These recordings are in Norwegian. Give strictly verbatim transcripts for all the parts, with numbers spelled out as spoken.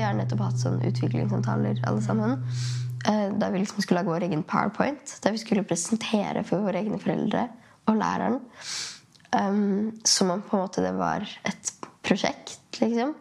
har nettopp hatt sånn utviklingssamtaler alle sammen, der vi liksom skulle lage vår egen PowerPoint, der vi skulle presentere for våre egne foreldre og læreren. Um, som om på en måte det var et prosjekt, liksom.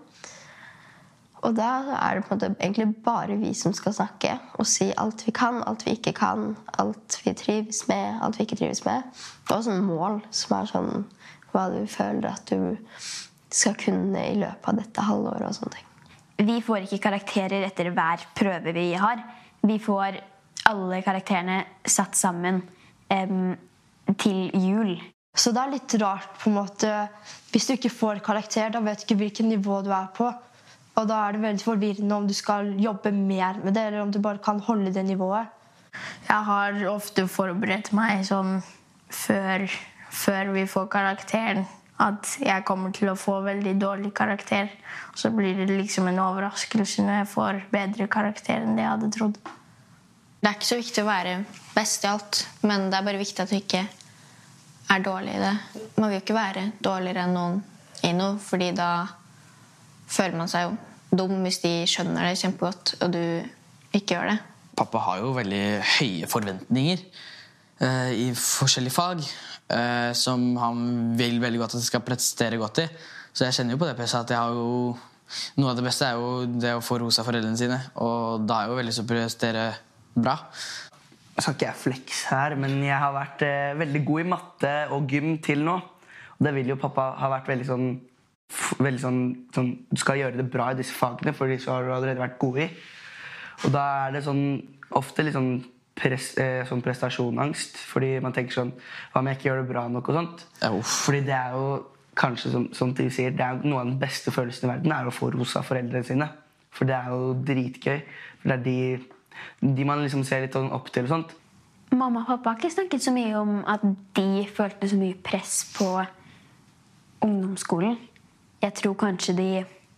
Og da er det på en måte egentlig bare vi som skal snakke og si alt vi kan, alt vi ikke kan, alt vi trives med, alt vi ikke trives med. Det er også en mål som er sånn hva du føler at du skal kunne i løpet av dette halvåret og sånne ting. Vi får ikke karakterer etter hver prøve vi har. Vi får alle karakterene satt sammen um, til jul. Så det er litt rart på en måte, hvis du ikke får karakter, da vet du ikke hvilket nivå du er på. Og da er det veldig forvirrende om du skal jobbe mer med det, eller om du bare kan holde det nivået. Jeg har ofte forberedt meg sånn før, før vi får karakteren, at jeg kommer til å få veldig dårlig karakter. Og så blir det liksom en overraskelse når jeg får bedre karakter enn det jeg hadde trodd. Det er ikke så viktig å være best i alt, men det er bare viktig at du ikke er dårlig i det. Man vil jo ikke være dårligere enn noen i noe, fordi da føler man seg jo dum hvis de skjønner det kjempegodt, og du ikke gjør det. Pappa har jo veldig høye forventninger uh, i forskjellige fag, uh, som han vil veldig godt at jeg skal prestere godt i. Så jeg kjenner jo på det presset at jeg har jo... Noe av det beste er jo det å få ros av foreldrene sine, og da er jo veldig så prestere bra. Jeg skal ikke jeg flex her, men jeg har vært uh, veldig god i matte og gym til nå. Og det vil jo pappa ha vært veldig sånn veldig sånn, sånn, du skal gjøre det bra i disse fagene, for så har du allerede vært god i. Og da er det sånn, ofte litt sånn, pres, eh, sånn prestasjonangst, fordi man tenker sånn, hva om jeg ikke gjør det bra nok og sånt? Uff. Fordi det er jo, kanskje som, som de sier, det er noe av den beste følelsen i verden, er å få ros av foreldrene sine. For det er jo dritgøy. For det er de, de man liksom ser litt sånn opp til og sånt. Mamma og pappa har ikke snakket så mye om at de følte så mye press på ungdomsskolen. Jeg tror kanskje de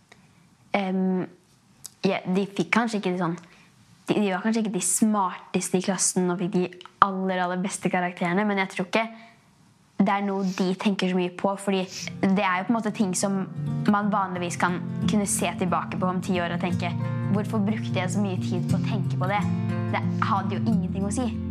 um, ja, de fikk kanskje ikke de sånn de, de var kanskje ikke de smarteste i klassen og fikk de aller, aller beste karakterene, men jeg tror ikke det er noe de tenker så mye på, fordi det er jo på en måte ting som man vanligvis kan kunne se tilbake på om ti år og tenke, hvorfor brukte jeg så mye tid på å tenke på det? Det hadde jo ingenting å si.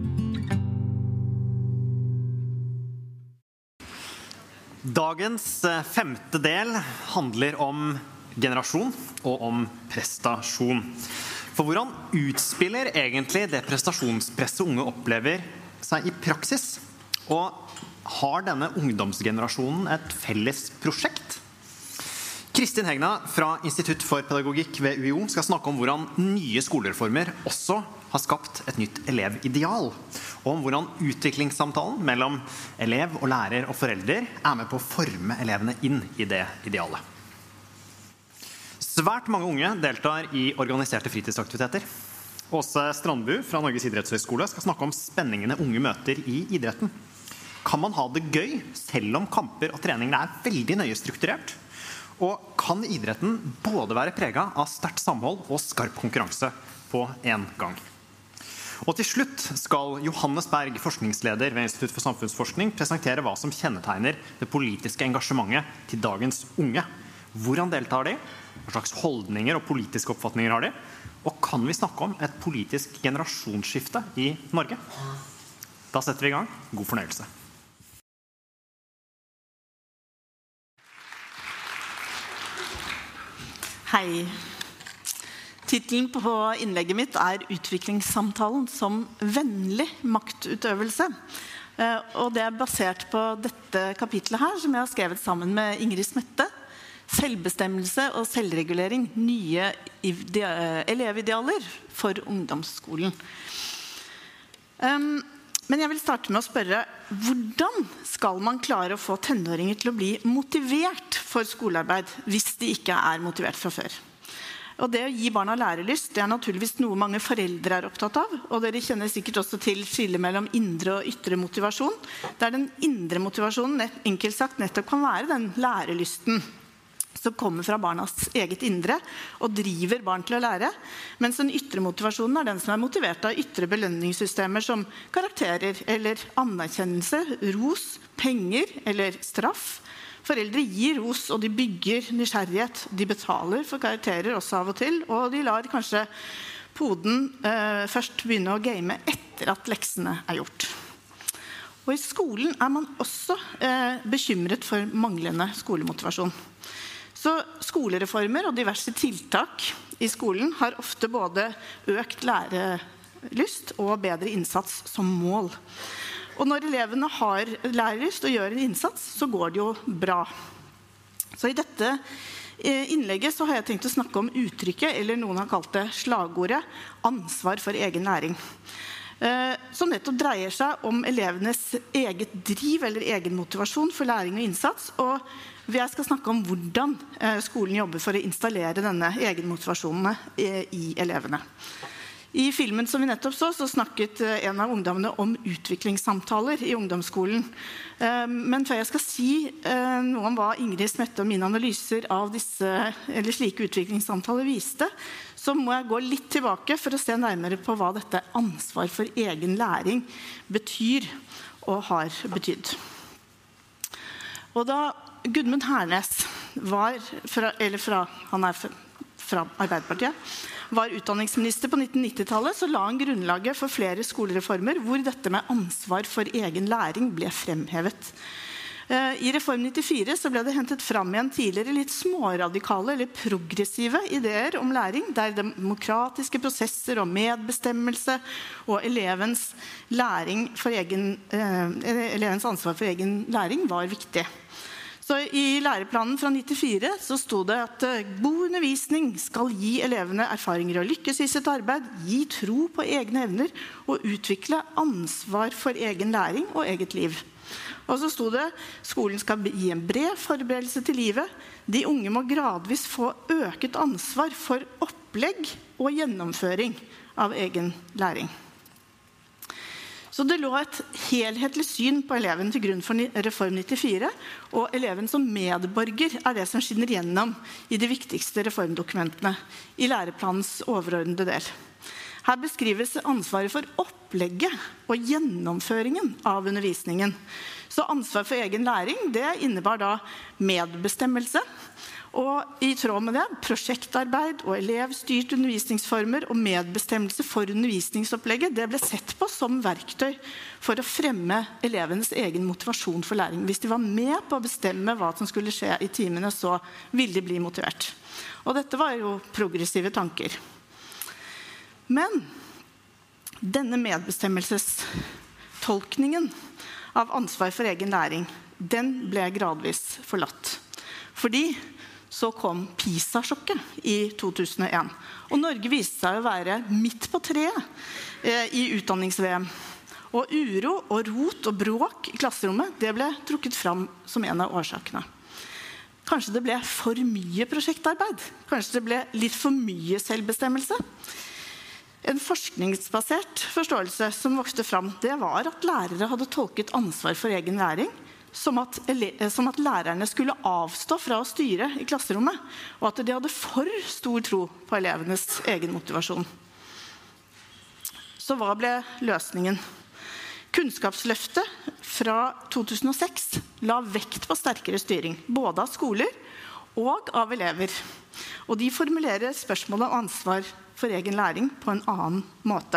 Dagens femte del handler om generasjon og om prestasjon. For hvordan utspiller egentlig det prestasjonspresset unge opplever seg i praksis? Og har denne ungdomsgenerasjonen et felles prosjekt? Kristin Hegna fra Institutt for pedagogikk ved U I O skal snakke om hvordan nye skolereformer også har skapt et nytt elevideal, og om hvordan utviklingssamtalen mellom elev og lærer og forelder er med på å forme elevene inn i det idealet. Svært mange unge deltar i organiserte fritidsaktiviteter. Åse Strandbu fra Norges idrettshøyskole skal snakke om spenningene unge møter i idretten. Kan man ha det gøy selv om kamper og treningene er veldig nøye strukturert? Og kan idretten både være preget av sterkt samhold og skarp konkurranse på en gang? Og til slutt skal Johannes Berg, forskningsleder ved Institutt for samfunnsforskning, presentere hva som kjennetegner det politiske engasjementet til dagens unge. Hvordan deltar de? Hva slags holdninger og politiske oppfatninger har de? Og kan vi snakke om et politisk generasjonsskifte i Norge? Da setter vi i gang. God fornøyelse. Hei. Titelen på innlegget mitt er «Utviklingssamtalen som vennlig maktutøvelse». Og det er basert på dette kapitlet her, som jeg har skrevet sammen med Ingrid Smette. Selvbestemmelse og selvregulering, nye elevidealer for ungdomsskolen. Men jeg vil starte med å spørre, hvordan skal man klare å få tenåringer til å bli motivert for skolearbeid hvis de ikke er motivert fra før? Og det å gi barna lærelyst, det er naturligvis noe mange foreldre er opptatt av, og dere kjenner sikkert også til skillet mellom indre og ytre motivasjon, der den indre motivasjonen, enkelt sagt, nettopp kan være den lærelysten som kommer fra barnas eget indre og driver barn til å lære, mens den ytre motivasjonen er den som er motivert av ytre belønningssystemer som karakterer eller anerkjennelse, ros, penger eller straff, Foreldre gir ros, og de bygger nysgjerrighet. De betaler for karakterer også av og til, og de lar kanskje poden eh, først begynne å game etter at leksene er gjort. Og i skolen er man også eh, bekymret for manglende skolemotivasjon. Så skolereformer og diverse tiltak i skolen har ofte både økt lærelyst og bedre innsats som mål. Og når elevene har lærelyst og gjør en innsats, så går det jo bra. Så i dette innlegget så har jeg tenkt å snakke om uttrykket, eller noen har kalt det slagordet, ansvar for egen læring. Som nettopp dreier seg om elevenes eget driv eller egen motivasjon for læring og innsats, og jeg skal snakke om hvordan skolen jobber for å installere denne egen motivasjonen i elevene. I filmen som vi nettopp så, så snakket en av ungdommene om utviklingssamtaler i ungdomsskolen. Men før jeg skal si noe om hva Ingrid Smette og mine analyser av disse, eller slike utviklingssamtaler viste, så må jeg gå litt tilbake for å se nærmere på hva dette ansvar for egen læring betyr og har betydd. Og da Gudmund Hernes var, fra, eller fra, han er fra, fra Arbeiderpartiet, var utdanningsminister på nitten nitti-tallet, så la han grunnlaget for flere skolereformer hvor dette med ansvar for egen læring ble fremhevet. I Reform nittifire så ble det hentet fram igjen tidligere litt småradikale eller progressive ideer om læring, der demokratiske prosesser og medbestemmelse og elevens, læring for egen, eh, elevens ansvar for egen læring var viktig. Så i læreplanen fra nittifire så stod det at god undervisning skal gi elevene erfaringer og lykkes i sitt arbeid, gi tro på egne evner og utvikle ansvar for egen læring og eget liv. Og så stod det skolen skal gi en bred forberedelse til livet. De unge må gradvis få øket ansvar for opplegg og gjennomføring av egen læring. Så det lå et helhetlig syn på eleven til grunn for Reform nittifire, og eleven som medborger er det som skinner gjennom i de viktigste reformdokumentene i læreplanens overordnede del. Her beskrives ansvaret for opplegget og gjennomføringen av undervisningen. Så ansvar for egen læring, det innebar da medbestemmelse, og i tråd med det, prosjektarbeid og elevstyrt undervisningsformer og medbestemmelse for undervisningsopplegget, det ble sett på som verktøy for å fremme elevenes egen motivasjon for læring. Hvis de var med på å bestemme hva som skulle skje i timene, så ville de bli motivert. Og dette var jo progressive tanker. Men denne medbestemmelsestolkningen av ansvar for egen læring, den ble gradvis forlatt. Fordi så kom PISA-sjokket i to tusen og en. Og Norge viste seg å være midt på treet eh, i utdannings-V M. Og uro og rot og bråk i klasserommet, det ble trukket fram som en av årsakene. Kanskje det ble for mye prosjektarbeid. Kanskje det ble litt for mye selvbestemmelse. En forskningsbasert forståelse som vokste fram, det var at lærere hadde tolket ansvar for egen læring Som at, som at lærerne skulle avstå fra å styre i klasserommet, og at de hadde for stor tro på elevenes egen motivasjon. Så hva ble løsningen? Kunnskapsløftet fra to tusen og seks la vekt på sterkere styring, både av skoler og av elever. Og de formulerer spørsmålet om ansvar for egen læring på en annen måte.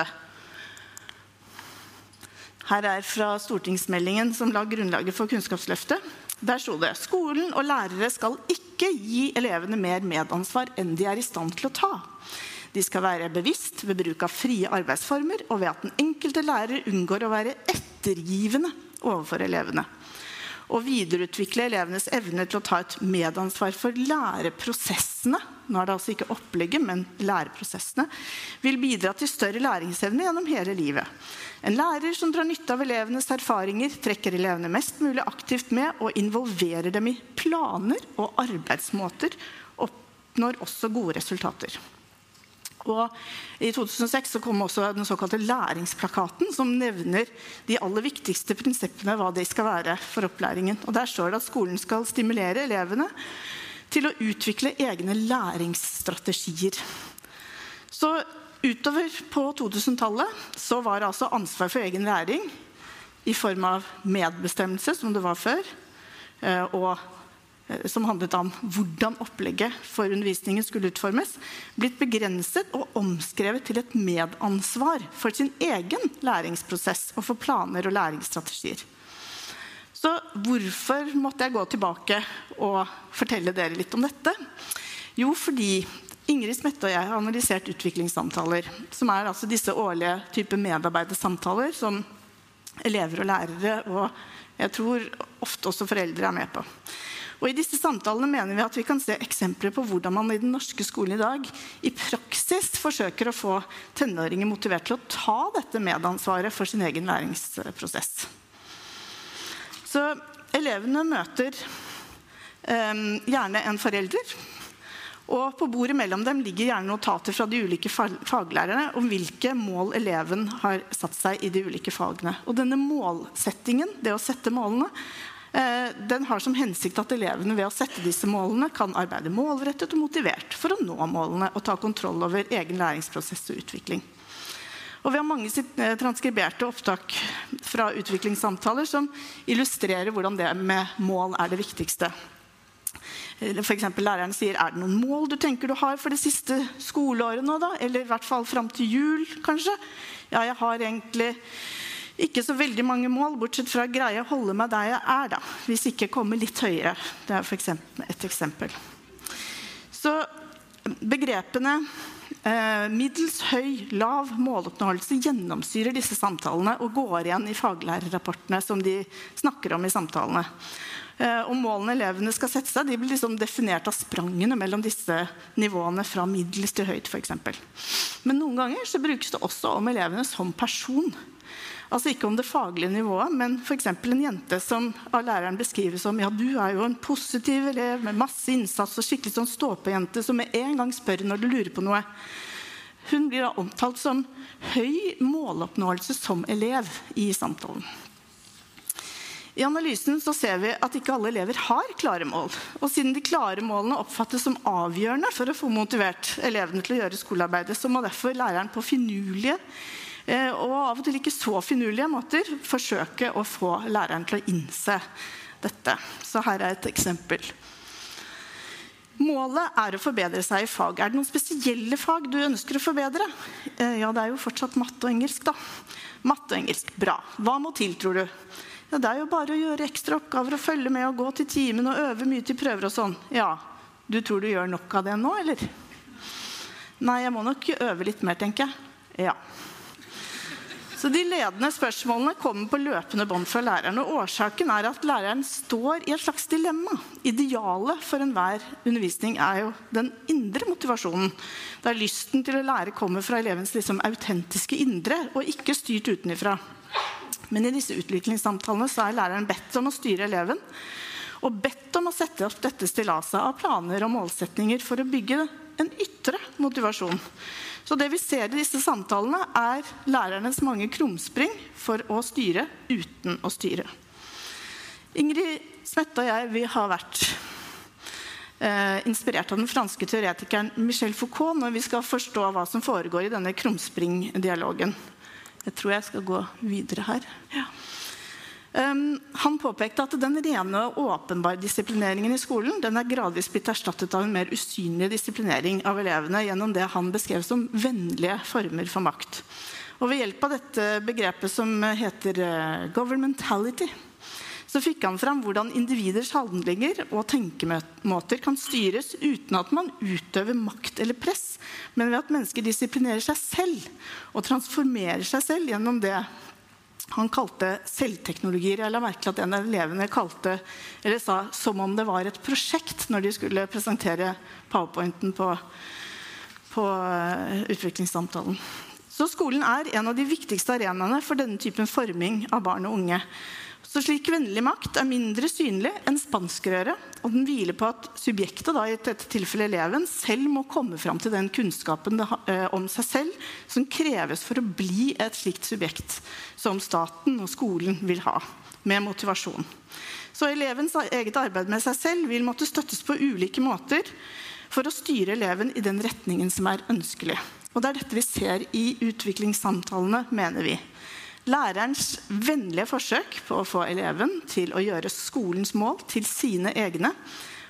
Her er fra stortingsmeldingen som la grunnlaget for Kunnskapsløftet. Der stod det: skolen og lærere skal ikke gi elevene mer medansvar enn de er i stand til å ta. De skal være bevisst ved bruk av frie arbeidsformer og ved at den enkelte lærer unngår å være ettergivende overfor elevene. Og videreutvikle elevenes evne til å ta et medansvar for læreprosessene, nå er det altså ikke opplegget, men læreprosessene, vil bidra til større læringsevne gjennom hele livet. En lærer som drar nytte av elevenes erfaringer, trekker elevene mest mulig aktivt med og involverer dem i planer og arbeidsmåter, oppnår også gode resultater. Og i to tusen og seks så kom også den såkalte læringsplakaten, som nevner de aller viktigste prinsippene hva det skal være for opplæringen. Og der står det at skolen skal stimulere elevene til å utvikle egne læringsstrategier. Så utover på to tusen-tallet så var det altså ansvar for egen læring i form av medbestemmelse, som det var før, og som handlet om hvordan opplegget for undervisningen skulle utformes, blitt begrenset og omskrevet til et medansvar for sin egen læringsprosess og for planer og læringsstrategier. Så hvorfor måtte jeg gå tilbake og fortelle dere litt om dette? Jo, fordi Ingrid Smette og jeg har analysert utviklingssamtaler, som er altså disse årlige type medarbeidersamtaler som elever og lærere, og jeg tror ofte også foreldre er med på. Og I disse samtalene mener vi at vi kan se eksempler på hvordan man I den norske skolen I dag I praksis forsøker å få tenåringer motivert til å ta dette medansvaret for sin egen læringsprosess. Så elevene møter eh, gjerne en forelder, og på bordet mellom dem ligger gjerne notater fra de ulike faglærerne om hvilke mål eleven har satt seg I de ulike fagene. Og denne målsettingen, det å sette målene, den har som hensikt at elevene ved å sette disse målene kan arbeide målrettet og motivert for å nå målene og ta kontroll over egen læringsprosess og utvikling. Og vi har mange transkriberte opptak fra utviklingssamtaler som illustrerer hvordan det med mål er det viktigste. For eksempel læreren sier, er det noen mål du tenker du har for det siste skoleåret nå da? Eller I hvert fall frem til jul, kanskje? Ja, jeg har egentlig ikke så veldig mange mål, bortsett fra greie å holde meg der jeg er da, hvis ikke kommer litt høyere. Det er for eksempel et eksempel. Så begrepene eh, middels, høy, lav måloppnåelse gjennomsyrer disse samtalene og går igjen I faglærerrapportene som de snakker om I samtalene. Eh, og målene elevene skal sette seg, de blir liksom definert av sprangene mellom disse nivåene fra middels til høyt, for eksempel. Men noen ganger så brukes det også om elevene som person. Altså ikke om det faglige nivået, men for eksempel en jente som av læreren beskrives som ja, du er jo en positiv elev med masse innsats og skikkelig sånn ståpejente som med en gang spør når du lurer på noe. Hun blir da omtalt som høy måloppnåelse som elev I samtalen. I analysen så ser vi at ikke alle elever har klare mål, og siden de klare målene oppfattes som avgjørende for å få motivert elevene til å gjøre skolearbeidet, så må derfor læreren på finurlige og av og til ikke så finurlige måter forsøke å få læreren til å innse dette. Så her er et eksempel. Målet er å forbedre seg I fag. Er det noen spesielle fag du ønsker å forbedre? Ja, det er jo fortsatt matte og engelsk da. Matte og engelsk, bra. Hva må til, tror du? Ja, det er jo bare å gjøre ekstra oppgaver og følge med og gå til timen og øve mye til prøver og sånn. Ja, du tror du gjør nok av det nå, eller? Nei, jeg må nok øve litt mer, tenker jeg. Ja. Så de ledende spørsmålene kommer på løpende bånd fra læreren, og årsaken er at læreren står I et slags dilemma. Idealet for enhver undervisning er jo den indre motivasjonen, der lysten til å lære kommer fra elevens liksom autentiske indre, og ikke styrt utenifra. Men I disse utviklingssamtalene så er læreren bedt om å styre eleven, og bedt om å sette opp dette stillaset av planer og målsetninger for å bygge en ytre motivasjon. Så det vi ser I disse samtalene er lærernes mange krumspring for å styre uten å styre. Ingrid Smette og jeg, vi har vært eh, inspirert av den franske teoretikeren Michel Foucault når vi skal forstå hva som foregår I denne krumspring-dialogen. Jeg tror jeg skal gå videre her. Ja. Um, han påpekte at den rene og åpenbare disiplineringen I skolen, den er gradvis blitt erstattet av en mer usynlig disiplinering av elevene gjennom det han beskrev som vennlige former for makt. Og ved hjelp av dette begrepet som heter uh, governmentality, så fikk han fram hvordan individers handlinger og tenkemåter kan styres uten at man utøver makt eller press, men ved at mennesker disiplinerer seg selv og transformerer seg selv gjennom det han kalte selvteknologier. Jeg la merke til at en av elevene kalte, eller sa, som om det var et prosjekt når de skulle presentere PowerPointen på, på utviklingssamtalen. Så skolen er en av de viktigste arenaene for denne typen forming av barn og unge. Så slik vennlig makt er mindre synlig enn spanskrøret, og den hviler på at subjektet, da, I dette tilfellet eleven, selv må komme frem til den kunnskapen det, eh, om seg selv som kreves for å bli et slikt subjekt som staten og skolen vil ha, med motivasjon. Så elevens eget arbeid med seg selv vil måtte støttes på ulike måter for å styre eleven I den retningen som er ønskelig. Og det er dette vi ser I utviklingssamtalene, mener vi. Lærerens vennlige forsøk på å få eleven til å gjøre skolens mål til sine egne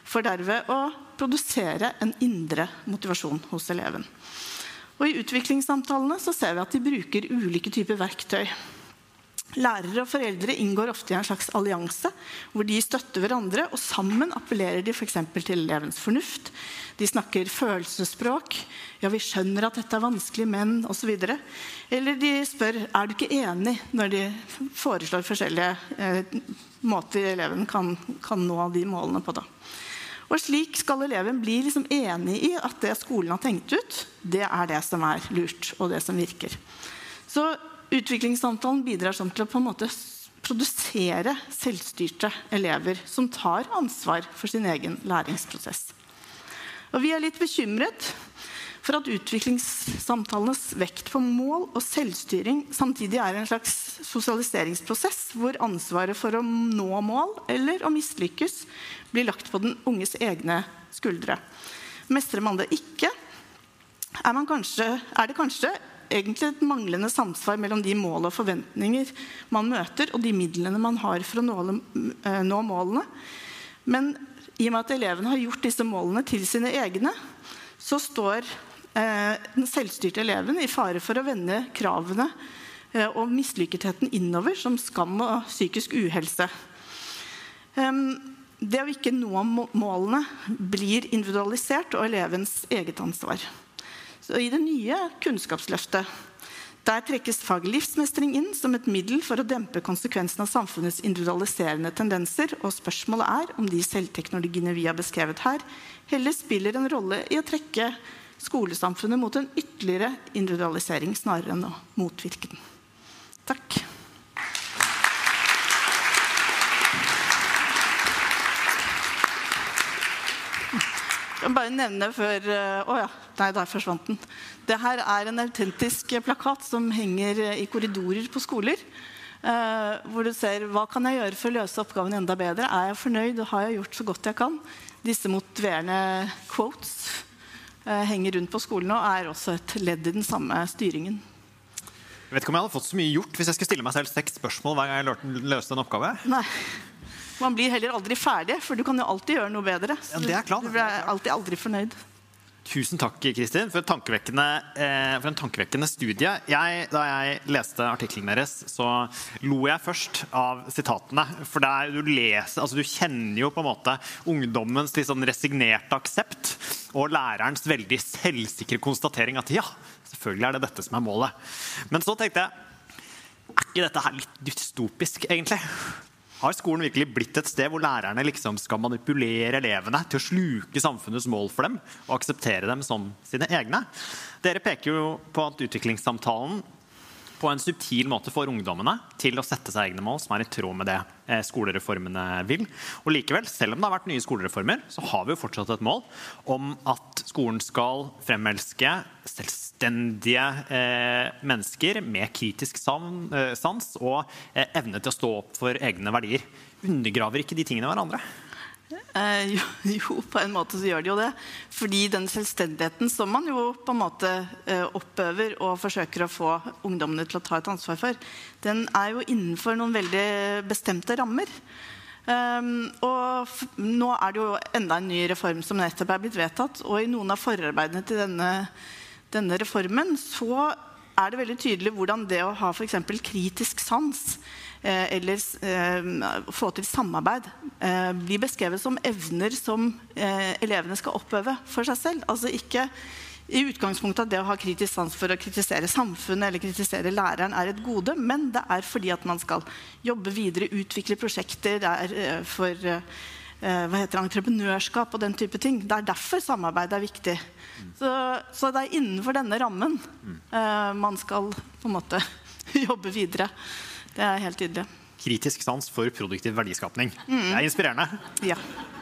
for derved å produsere en indre motivasjon hos eleven. Og i utviklingssamtalene så ser vi at de bruker ulike typer verktøy. Lærere og foreldre inngår ofte i en slags allianse, hvor de støtter hverandre, og sammen appellerer de for eksempel til elevens fornuft. De snakker følelsesspråk, ja, vi skjønner at dette er vanskelig, men, og så videre. Eller de spør, er du ikke enig, når de foreslår forskjellige eh, måter eleven kan, kan nå de målene på da. Og slik skal eleven bli liksom enig i at det skolen har tenkt ut, det er det som er lurt, og det som virker. Så utviklingssamtalen bidrar sånn til å på en måte produsere selvstyrte elever som tar ansvar for sin egen læringsprosess. Og vi er litt bekymret for at utviklingssamtalenes vekt på mål og selvstyring samtidig er en slags sosialiseringsprosess, hvor ansvaret for å nå mål eller å mislykkes blir lagt på den unges egne skuldre. Mestrer man det ikke, er, man kanskje, er det kanskje egentlig et manglende samsvar mellom de mål og forventninger man møter, og de midlene man har for å nå, nå målene. Men i og med at eleven har gjort disse målene til sine egne, så står eh, den selvstyrte eleven i fare for å vende kravene eh, og mislykketheten innover som skam og psykisk uhelse. Um, det å ikke nå målene blir individualisert og elevens eget ansvar. Så i det nye kunnskapsløftet, der trekkes faget livsmestring inn som et middel for å dempe konsekvensen av samfunnets individualiserende tendenser, og spørsmålet er om de selvteknologiene vi har beskrevet her, heller spiller en rolle i å trekke skolesamfunnet mot en ytterligere individualisering snarere enn å motvirke den. Takk. Jeg kan bare nevne før, å ja, nei, der forsvant den. Det her er en autentisk plakat som henger i korridorer på skoler, hvor du ser, hva kan jeg gjøre for å løse oppgaven enda bedre? Er jeg fornøyd, og har jeg gjort så godt jeg kan? Disse motiverende quotes henger rundt på skolen og er også et ledd i den samme styringen. Jeg vet ikke om jeg hadde fått så mye gjort hvis jeg skulle stille meg selv seks spørsmål hver gang jeg løste en oppgave. Nei. Man blir heller aldri ferdig, for du kan jo alltid gjøre noe bedre. Ja, det er klart. Du blir alltid aldri fornøyd. Tusen takk, Kristin, for, eh, for en tankevekkende studie. Jeg, da jeg leste artikkelen deres, så lo jeg først av sitatene. For der du leser, altså du kjenner jo på en måte ungdommens litt sånn resignerte aksept, og lærerens veldig selvsikre konstatering at ja, selvfølgelig er det dette som er målet. Men så tenkte jeg, er ikke dette her litt dystopisk, egentlig? Har skolen virkelig blitt et sted hvor lærerne liksom skal manipulere elevene til å sluke samfunnets mål for dem og akseptere dem som sine egne? Dere peker jo på at utviklingssamtalen på en subtil måte får ungdommene til å sette seg egne mål som er i tråd med det skolereformene vil. Og likevel, selv om det har vært nye skolereformer, så har vi jo fortsatt et mål om at skolen skal fremelske selvstendige eh, mennesker med kritisk sans og eh, evne til å stå opp for egne verdier. Undergraver ikke de tingene hverandre? Eh, jo, jo, på en måte så gjør de jo det. Fordi den selvstendigheten som man jo på en måte eh, oppøver og forsøker å få ungdommene til å ta et ansvar for, den er jo innenfor noen veldig bestemte rammer. Um, og f nå er det jo enda en ny reform som nettopp er blitt vedtatt, og i noen av forarbeidene til denne, denne reformen så er det veldig tydelig hvordan det å ha for eksempel kritisk sans eller eh, få til samarbeid eh, blir beskrevet som evner som eh, elevene skal oppøve for seg selv. Altså ikke i utgangspunktet at det å ha kritisk sans for å kritisere samfunnet eller kritisere læreren er et gode, men det er fordi at man skal jobbe videre, utvikle prosjekter, det er eh, for eh, hva heter det, entreprenørskap og den type ting. Det er derfor samarbeid er viktig. Så, så det er innenfor denne rammen eh, man skal på en måte jobbe videre. Det er helt tydelig. Kritisk sans for produktiv verdiskapning. Mm. Det er inspirerende. Ja.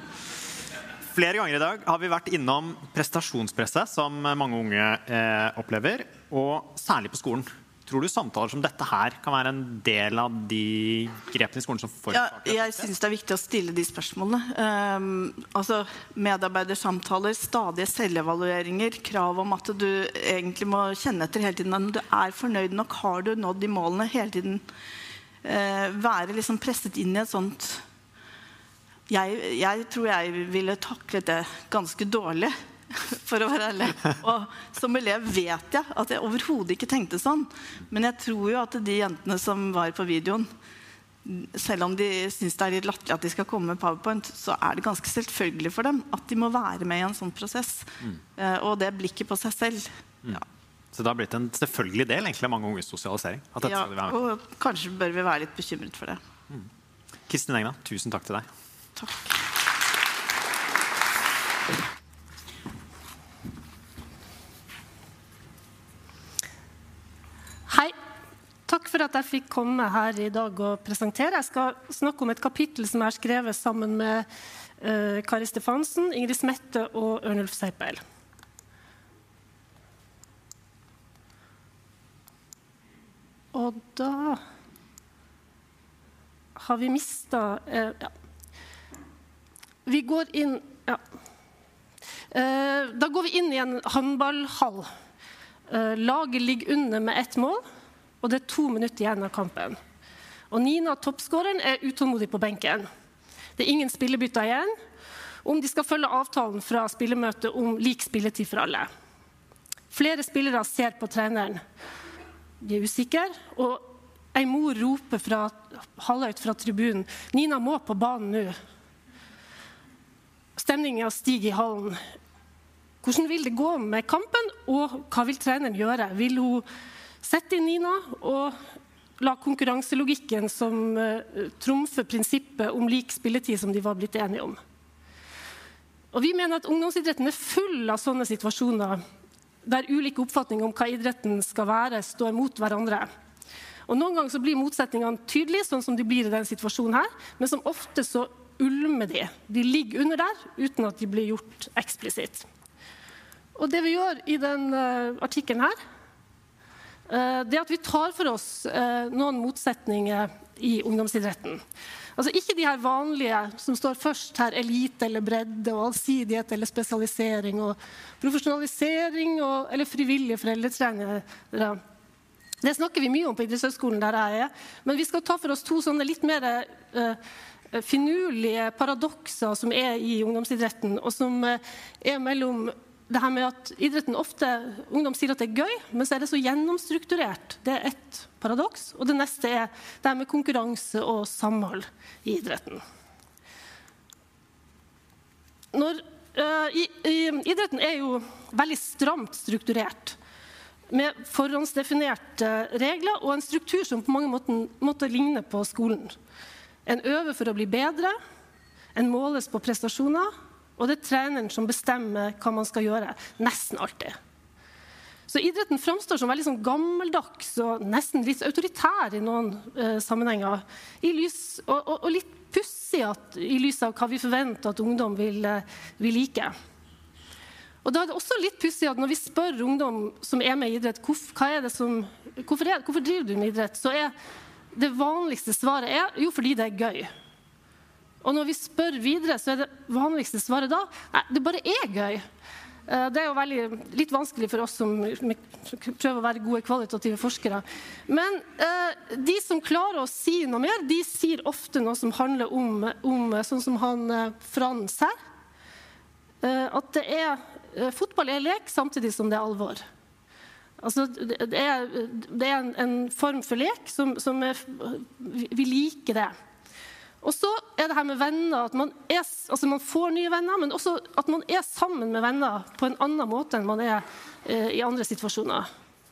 Flere ganger i dag har vi vært innom prestasjonspresset som mange unge eh, opplever, og særlig på skolen. Tror du samtaler som dette her kan være en del av de grepene i skolen som forårsaker? Ja, jeg synes det er viktig å stille de spørsmålene. Um, altså medarbeidersamtaler, stadige selvevalueringer, krav om at du egentlig må kjenne etter hele tiden når du er fornøyd nok, har du nådd de målene hele tiden, uh, være liksom presset inn i et sånt jeg, jeg tror jeg ville taklet det ganske dårlig, for å være ærlig. Og som elev vet jeg at jeg overhodet ikke tenkte sånn. Men jeg tror jo at de jentene som var på videoen, selv om de synes det er litt latterlig at de skal komme med PowerPoint, så er det ganske selvfølgelig for dem at de må være med i en sånn prosess. Mm. Og det blikket på seg selv. Mm. Ja. Så det har blitt en selvfølgelig del egentlig, av mange unges sosialisering. At dette ja, skal de være med. Og kanskje bør vi være litt bekymret for det. Mm. Kristin Egna, tusen takk til deg. Takk. Hei. Takk for at jeg fikk komme her i dag og presentere. Jeg skal snakke om et kapittel som jeg har skrevet sammen med uh, Kari Stefansen, Ingrid Smette og Ørnulf Seipel. Og da har vi mistet... Uh, ja. Vi går inn... Ja. Uh, da går vi inn i en håndballhall. Uh, laget ligger under med ett mål, og det er to minutter igjen av kampen. Og Nina, toppskåreren, er utålmodig på benken. Det er ingen spillebytter igjen, om de skal følge avtalen fra spillemøtet om lik spilletid for alle. Flere spillere ser på treneren. De er usikre, og en mor roper fra, halvhøyt fra tribunen, Nina må på banen nå. Stemningen stiger i hallen. Hvordan vil det gå med kampen, og hva vil treneren gjøre? Vil hun sette inn Nina og la konkurranselogikken som uh, trumfer prinsippet om lik spilletid som de var blitt enige om? Og vi mener at ungdomsidretten er full av sånne situasjoner der ulike oppfatninger om hva idretten skal være står mot hverandre. Og noen ganger så blir motsetningene tydelige, sånn som de blir i den situasjonen her, men som ofte så ulmer de. De ligger under der uten at de blir gjort eksplisitt. Og det vi gjør i den uh, artikkelen her, det er at vi tar for oss noen motsetninger i ungdomsidretten. Altså ikke de her vanlige som står først her, elite eller bredde, og allsidighet eller spesialisering, og profesjonalisering og, eller frivillige foreldretrenere. Det snakker vi mye om på idrettshøyskolen der jeg er, men vi skal ta for oss to sånne litt mer uh, finurlige paradokser som er i ungdomsidretten, og som uh, er mellom det her med at idretten ofte, ungdom sier at det er gøy, men så er det så gjennomstrukturert. Det er et paradoks. Og det neste er det her med konkurranse og samhold i idretten. Når, uh, i, i, idretten er jo veldig stramt strukturert, med forhåndsdefinerte regler og en struktur som på mange måter, måter ligner på skolen. En øver for å bli bedre, en måles på prestasjoner, og det er treneren som bestemmer hva man skal gjøre, nesten alltid. Så idretten framstår som veldig sånn gammeldags og nesten litt autoritær i noen eh, sammenhenger, i lys, og, og, og litt pussig at, i lys av hva vi forventer at ungdom vil, vil like. Og da er det også litt pussig at når vi spør ungdom som er med i idrett, hvor, hva er det som, hvorfor, er, hvorfor driver du med idrett, så er det vanligste svaret er, jo fordi det er gøy. Og når vi spør videre, så er det vanligste svaret da, nei, det bare er gøy. Det er jo veldig, litt vanskelig for oss som prøver å være gode kvalitative forskere. Men eh, de som klarer å si noe mer, de sier ofte noe som handler om, om sånn som han Frans her, eh, at det er, fotball er lek samtidig som det er alvor. Altså, det er, det er en, en form for lek som, som er, vi liker det. Og så er det her med venner, at man, er, altså man får nye venner, men også at man er sammen med venner på en annen måte enn man er eh, i andre situasjoner.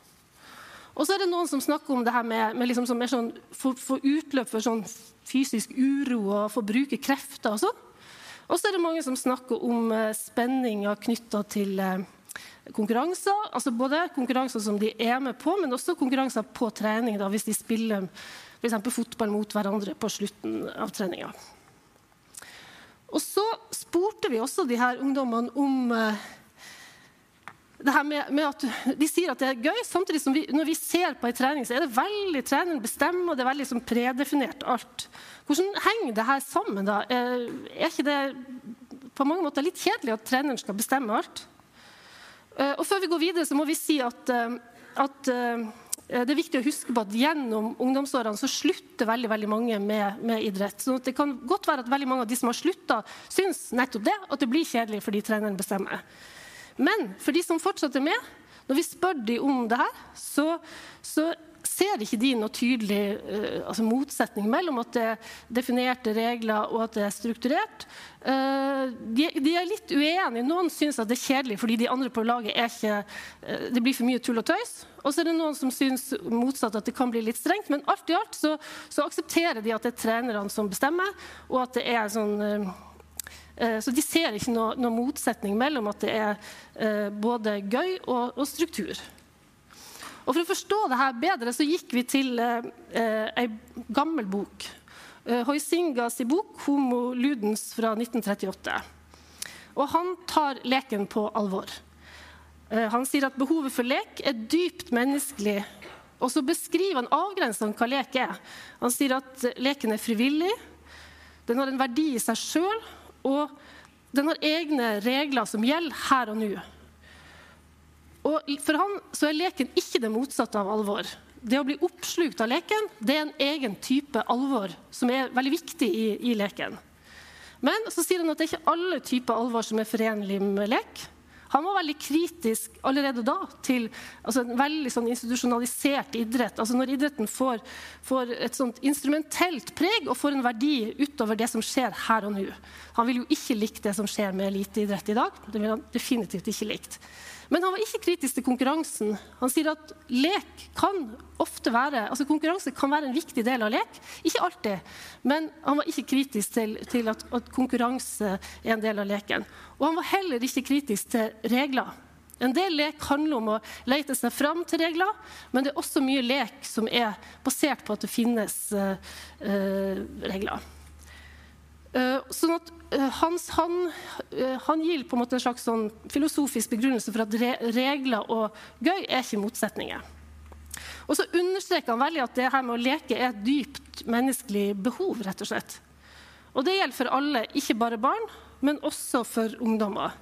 Og så er det noen som snakker om det her med, med liksom som er sånn, for, for utløp for sånn fysisk uro og for å bruke krefter og sånn. Og så er det mange som snakker om eh, spenninger knyttet til eh, konkurranser, altså både konkurranser som de er med på, men også konkurranser på trening, da, hvis de spiller for eksempel fotball mot hverandre på slutten av treningen. Og så spurte vi også de her ungdommene om uh, det her med, med at de sier at det er gøy, samtidig som vi, når vi ser på en trening, så er det veldig treneren bestemmer, og det er veldig sånn predefinert alt. Hvordan henger det her sammen da? Er, er ikke det på mange måter litt kjedelig at treneren skal bestemme alt? Uh, og før vi går videre, så må vi si at, uh, at uh, det er viktig å huske på at gjennom ungdomsårene så slutter veldig, veldig mange med, med idrett. Så det kan godt være at veldig mange av de som har sluttet synes nettopp det, at det blir kjedelig fordi treneren bestemmer. Men for de som fortsatt er med, når vi spør de om det her, så, så ser ikke de noe tydelig uh, altså motsetning mellom at det er definerte regler og at det er strukturert. Uh, de, de er litt uenige. Noen synes at det er kjedelig fordi de andre på laget er ikke, uh, det blir for mye tull og tøys. Og så er det noen som synes motsatt at det kan bli litt strengt. Men alt i alt så, så aksepterer de at det er trenerne som bestemmer, og at det er sånn... Uh, uh, så de ser ikke noe, noe motsetning mellom at det er uh, både gøy og, og struktur. Og for å forstå det her bedre så gikk vi til eh, en gammel bok. Eh, Huizingas bok, Homo Ludens fra nitten trettiåtte. Og han tar leken på alvor. Eh, han sier at behovet for lek er dypt menneskelig. Og så beskriver han avgrensende hva lek er. Han sier at leken er frivillig, den har en verdi i seg selv, og den har egne regler som gjelder her og nå. Og for han så er leken ikke det motsatte av alvor. Det å bli oppslukt av leken, det er en egen type alvor som er veldig viktig i, i leken. Men så sier han at det er ikke alle typer alvor som er forenlig med lek. Han var veldig kritisk allerede da til altså en veldig sånn institusjonalisert idrett. Altså når idretten får, får et sånt instrumentelt preg og får en verdi utover det som skjer her og nå. Han vil jo ikke like det som skjer med eliteidrett i dag. Det vil han definitivt ikke likt. Men han var ikke kritisk til konkurransen. Han sier at lek kan ofte være, altså konkurranse kan være en viktig del av lek. Ikke alltid, men han var ikke kritisk til, til at, at konkurranse er en del av leken. Og han var heller ikke kritisk til regler. En del lek handler om å lete seg fram til regler, men det er også mye lek som er basert på at det finnes uh, uh, regler. Uh, sånn at uh, hans, han, uh, han gir på en måte en slags sånn filosofisk begrunnelse for at re regler og gøy er ikke motsetninger. Og så understreker han veldig at det her med å leke er et dypt menneskelig behov, rett og slett. Og det gjelder for alle, ikke bare barn, men også for ungdommer.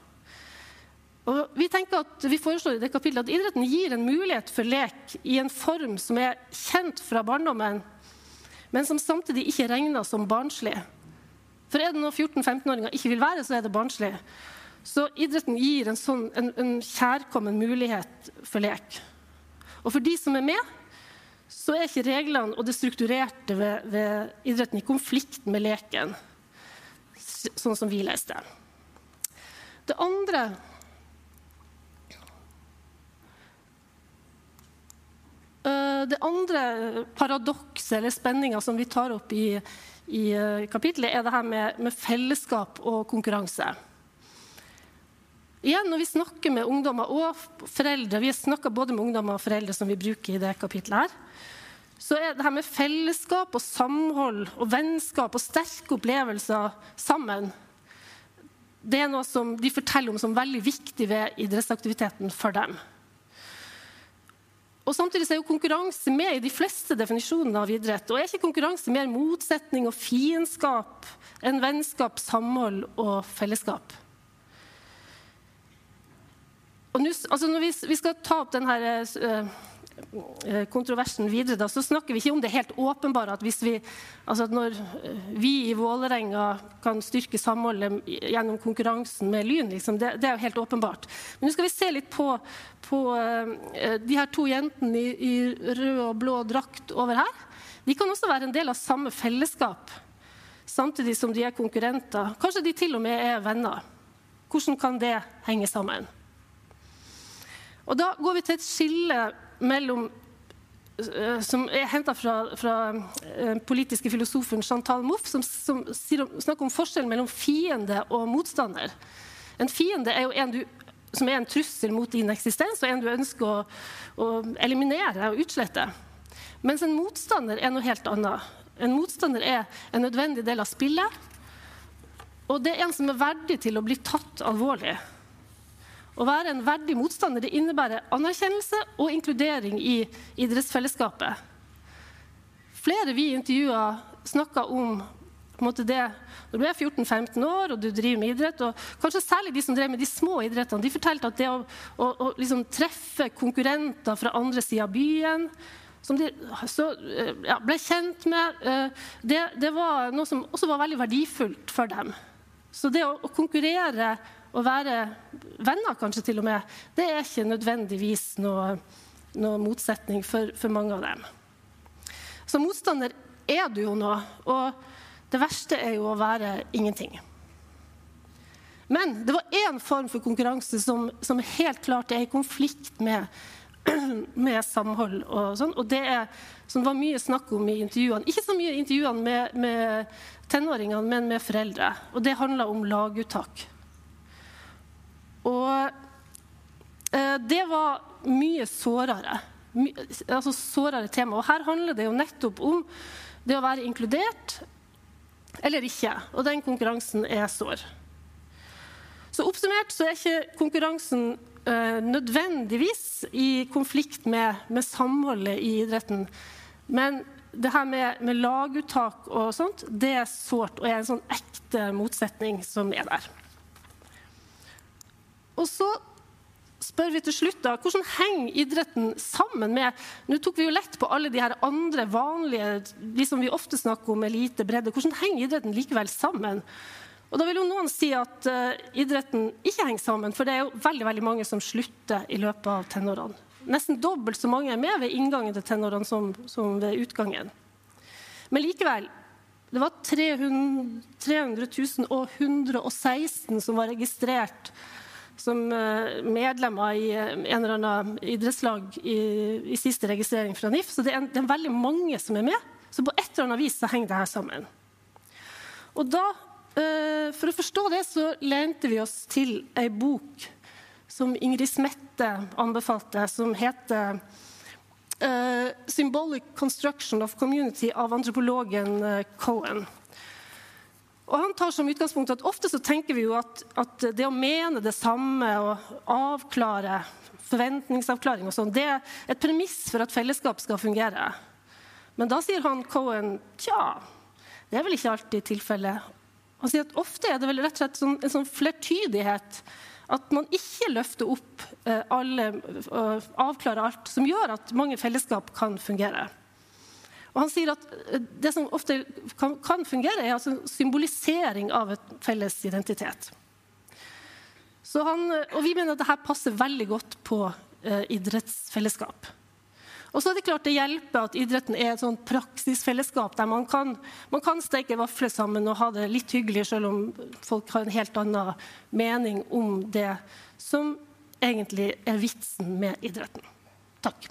Og vi tenker at vi foreslår i det kapitlet at idretten gir en mulighet for lek i en form som er kjent fra barndommen, men som samtidig ikke regner som barnslig. For er det noe fjorten-femten-åringer ikke vil være, så er det barnslig. Så idretten gir en, sånn, en, en kjærkommen mulighet for lek. Og for de som er med, så er ikke reglene og det strukturerte ved, ved idretten i konflikt med leken, sånn som vi leste. Det andre Det andre paradokset eller spenninger som vi tar opp i, i kapitlet er det her med, med fellesskap og konkurranse. Igjen, når vi snakker med ungdommer og foreldre, vi har snakket både med ungdommer og foreldre som vi bruker i det kapitlet her, så er det her med fellesskap og samhold og vennskap og sterke opplevelser sammen, det er noe som de forteller om som veldig viktig ved idrettsaktiviteten for dem. Og samtidig er jo konkurranse med i de fleste definisjonene av idrett. Og er ikke konkurranse mer motsetning og fiendskap enn vennskap, samhold og fellesskap? Og nu, altså når vi, vi skal ta opp denne uh, kontroversen videre, da, så snakker vi ikke om det helt åpenbare at hvis vi, altså at når vi i Vålerenga kan styrke samholdet gjennom konkurransen med Lyn, liksom, det, det er jo helt åpenbart. Men nå skal vi se litt på, på uh, de her to jentene i, i rød og blå drakt over her. De kan også være en del av samme fellesskap, samtidig som de er konkurrenter. Kanskje de til og med er venner. Hvordan kan det henge sammen? Og da går vi til et skille mellom, som er hentet fra, fra politiske filosofen Chantal Mouffe, som, som snakker om forskjellen mellom fiende og motstander. En fiende er jo en du, som er en trussel mot din eksistens, og en du ønsker å, å eliminere og utslette. Mens en motstander er noe helt annet. En motstander er en nødvendig del av spillet, og det er en som er verdig til å bli tatt alvorlig. Å være en verdig motstander det innebærer anerkjennelse og inkludering i idrettsfellesskapet. Flere vi intervjuet snakket om på en måte det, når du er fjorten femten år og du driver med idrett, og kanskje særlig de som drev med de små idrettene, de fortalte at det å, å, å liksom treffe konkurrenter fra andre siden av byen, som de så, ja, ble kjent med, det, det var noe som også var veldig verdifullt for dem. Så det å, å konkurrere og være venner kanskje til og med, det er ikke nødvendigvis noe, noe motsetning for, for mange av dem. Så motstander er du jo nå, og det verste er jo å være ingenting. Men det var en form for konkurranse som, som helt klart er i konflikt med, med samhold og sånn, og det er, som det var mye snakk om i intervjuene, ikke så mye i intervjuene med, med tenåringene, men med foreldre, og det handler om laguttak. Og eh, det var mye sårere, my, altså sårere tema, og her handler det jo nettopp om det å være inkludert eller ikke, og den konkurransen er sår. Så oppsummert så er ikke konkurransen eh, nødvendigvis i konflikt med, med samholdet i idretten, men det her med, med laguttak og sånt, det er sårt og er en sånn ekte motsetning som er der. Og så spør vi til slutt da, hvordan henger idretten sammen med, nå tok vi jo lett på alle de her andre vanlige, de som vi ofte snakker om, elite, bredde, hvordan henger idretten likevel sammen? Og da vil jo noen si at uh, idretten ikke henger sammen, for det er jo veldig, veldig mange som slutter i løpet av tenårene. Nesten dobbelt så mange er med ved inngangen til tenårene som, som ved utgangen. Men likevel, det var tre hundre tusen og ett hundre og seksten som var registrert som medlemmer i en eller annen idrettslag i, i siste registrering fra N I F. Så det er, en, det er veldig mange som er med, så på et eller annet vis så henger det her sammen. Og da, for å forstå det, så lente vi oss til en bok som Ingrid Smette anbefalte, som heter uh, Symbolic Construction of Community av antropologen uh, Cohen. Og han tar som utgangspunkt at ofte så tenker vi jo at, at det å mene det samme og avklare, forventningsavklaring og sånn, det er et premiss for at fellesskap skal fungere. Men da sier han Cohen, tja, det er vel ikke alltid tilfellet. Han sier at ofte er det vel rett og slett sånn, en sånn flertydighet, at man ikke løfter opp eh, alle, og avklarer alt, som gjør at mange fellesskap kan fungere. Og han sier at det som ofte kan, kan fungere er altså symbolisering av et felles identitet. Så han, og vi mener at dette passer veldig godt på eh, idrettsfellesskap. Og så er det klart det hjelper at idretten er et sånt praksisfellesskap der man kan, man kan steke vafler sammen og ha det litt hyggelig selv om folk har en helt annen mening om det som egentlig er vitsen med idretten. Takk.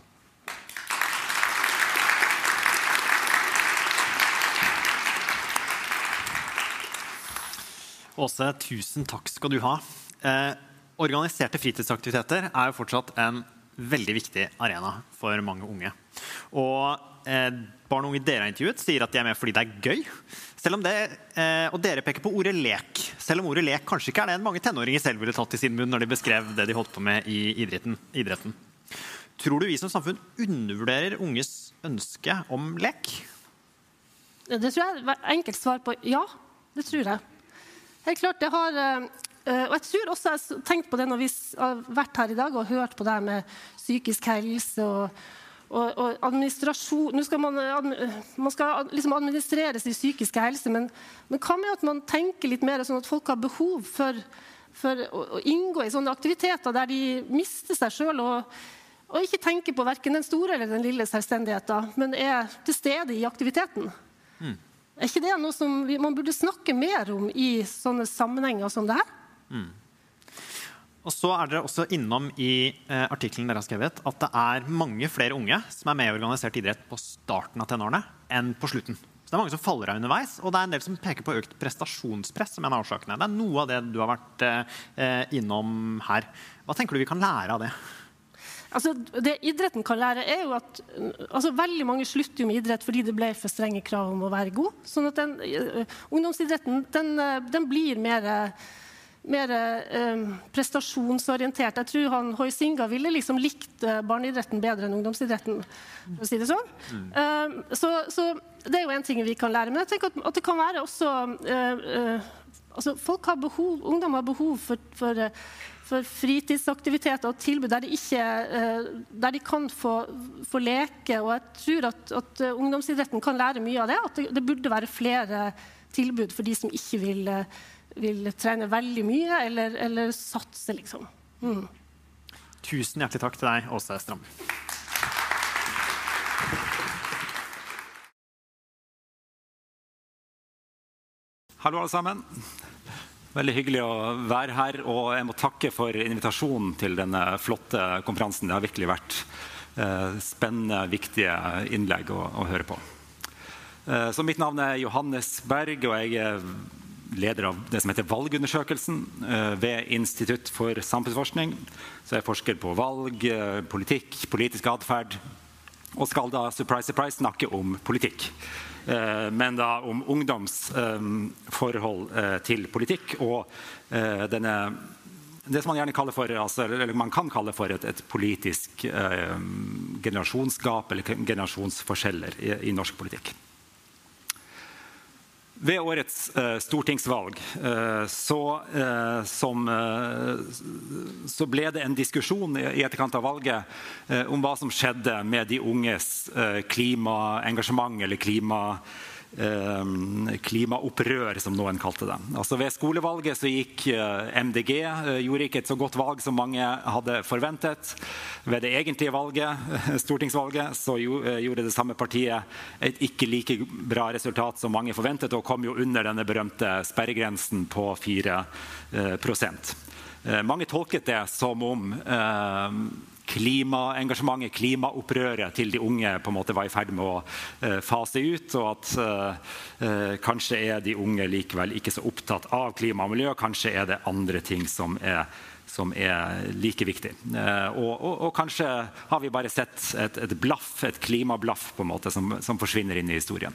Åse, tusen takk skal du ha. Eh, organiserte fritidsaktiviteter er jo fortsatt en veldig viktig arena for mange unge. Og eh, barn og unge dere har intervjuet sier at de er med fordi det er gøy. Selv om det, eh, og dere peker på ordet lek. Selv om ordet lek kanskje ikke er det mange tenåringer selv ville tatt i sin munn når de beskrev det de holdt på med i idretten. idretten. Tror du vi som samfunn undervurderer unges ønske om lek? Det tror jeg er et enkelt svar på ja, det tror jeg. Helt klart, det har, og jeg tror også jeg har tenkt på det når vi har vært her i dag og hørt på det med psykisk helse og, og, og administrasjon. Nå skal man, man skal liksom administrere sin psykiske helse, men, men hva med at man tenker litt mer sånn at folk har behov for, for å, å inngå i sånne aktiviteter der de mister seg selv og, og ikke tenker på hverken den store eller den lille selvstendigheten, men er til stede i aktiviteten. Mm. Er ikke det noe som vi, man burde snakke mer om i sånne sammenhenger som det her? Mm. Og så er dere også innom i eh, artikkelen dere har skrevet at det er mange flere unge som er med i organisert idrett på starten av tenårene enn på slutten. Så det er mange som faller av underveis, og det er en del som peker på økt prestasjonspress som en av årsakene. Det er noe av det du har vært eh, innom her. Hva tenker du vi kan lære av det? Altså, det idretten kan lære er jo at altså, veldig mange slutter jo med idrett fordi det ble for strenge krav om å være god. Sånn at den, uh, ungdomsidretten den, uh, den blir mer uh, mer eh, prestasjonsorientert. Jeg tror han Hoisinga ville liksom likt eh, barneidretten bedre enn ungdomsidretten, for å si det sånn. Mm. Eh, så, så det er jo en ting vi kan lære. Men jeg tenker at, at det kan være også eh, eh, altså folk har behov, ungdom har behov for, for, for fritidsaktiviteter og tilbud der de, ikke, eh, der de kan få, få leke. Og jeg tror at, at ungdomsidretten kan lære mye av det. At det, det burde være flere tilbud for de som ikke vil vil trene veldig mye, eller, eller satse, liksom. Mm. Tusen hjertelig takk til deg, Åse Strandbu. Hallo alle sammen. Veldig hyggelig å være her, og jeg må takke for invitasjonen til denne flotte konferansen. Det har virkelig vært eh, spennende, viktige innlegg å, å høre på. Eh, så mitt navn er Johannes Berg, og jeg er leder av det som heter valgundersøkelsen ved Institutt for samfunnsforskning. Så jeg forsker på valg, politikk, politisk atferd, og skal da, surprise, surprise, snakke om politikk. Men da om ungdoms forhold til politikk, og denne, det som man gjerne kaller for, altså, eller man kan kalle for et, et politisk generasjonsgap, eller generasjonsforskjeller i, i norsk politikk. Ved årets uh, stortingsvalg uh, så, uh, som, uh, så ble det en diskusjon i etterkant av valget uh, om hva som skjedde med de unges uh, klimaengasjement eller klima, uh, klimaopprør, som noen kalte det. Altså ved skolevalget så gikk uh, M D G, uh, gjorde ikke et så godt valg som mange hadde forventet. Ved det egentlige valget, stortingsvalget, så gjorde det samme partiet et ikke like bra resultat som mange forventet, og kom jo under denne berømte sperregrensen på fire prosent. Mange tolket det som om eh, klimaengasjementet, klimaopprøret til de unge på en måte var i ferd med å eh, fase ut, og at eh, kanskje er de unge likevel ikke så opptatt av klima og miljø, kanskje er det andre ting som er som er like viktig. Eh, og, og, og kanskje har vi bare sett et, et blaff, et klimablaff på en måte, som, som forsvinner inn i historien.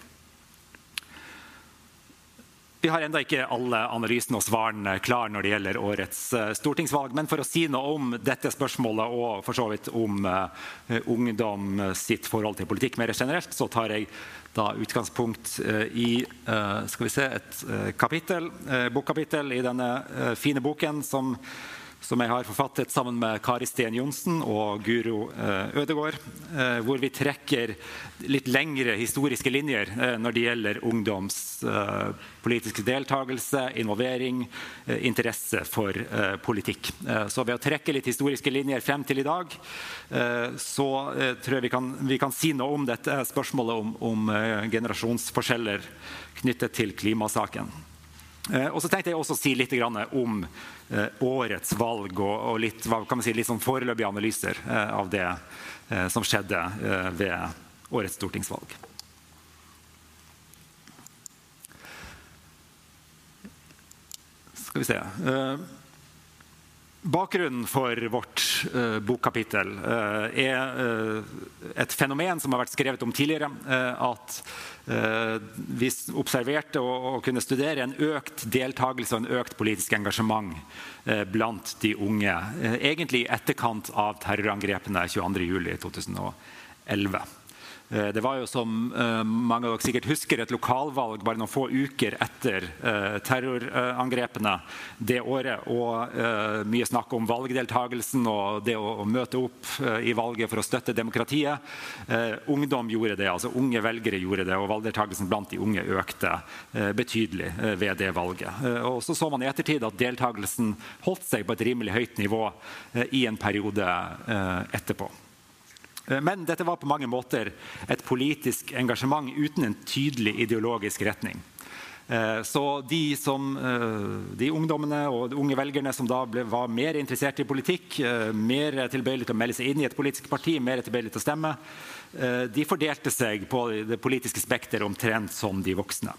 Vi har enda ikke alle analysene og svarene klar når det gjelder årets uh, stortingsvalg, men for å si noe om dette spørsmålet, og for så vidt om uh, ungdom sitt forhold til politikk mer generelt, så tar jeg da utgangspunkt uh, i uh, skal vi se, et uh, kapittel, uh, bokkapittel i denne uh, fine boken som som jeg har forfattet sammen med Kari Sten Johnsen og Guro Ødegård, hvor vi trekker litt lengre historiske linjer når det gjelder ungdoms politiske deltakelse, involvering, interesse for politikk. Så ved å trekke litt historiske linjer frem til i dag, så tror jeg vi kan, vi kan si noe om dette spørsmålet om, om generasjonsforskjeller knyttet til klimasaken. Og så tenkte jeg også å si litt om årets valg og, og litt, hva kan man si, litt sånn foreløpige analyser av det som skjedde ved årets stortingsvalg. Skal vi se. Bakgrunnen for vårt uh, bokkapittel uh, er uh, et fenomen som har vært skrevet om tidligere, uh, at uh, vi observerte og, og kunne studere en økt deltakelse og en økt politisk engasjement uh, blant de unge, uh, egentlig i etterkant av terrorangrepene tjueandre juli to tusen og elleve. Det var jo, som mange av dere sikkert husker, et lokalvalg bare noen få uker etter terrorangrepene det året, og mye snakk om valgdeltagelsen og det å møte opp i valget for å støtte demokratiet. Ungdom gjorde det, altså unge velgere gjorde det, og valgdeltagelsen blant de unge økte betydelig ved det valget. Og så så man i ettertid at deltagelsen holdt seg på et rimelig høyt nivå i en periode etterpå. Men dette var på mange måter et politisk engasjement uten en tydelig ideologisk retning. Så de, som, de ungdommene og de unge velgerne som da ble, var mer interessert i politikk, mer tilbøyelig til å melde seg inn i et politisk parti, mer tilbøyelig til å stemme, de fordelte seg på det politiske spekter omtrent som de voksne.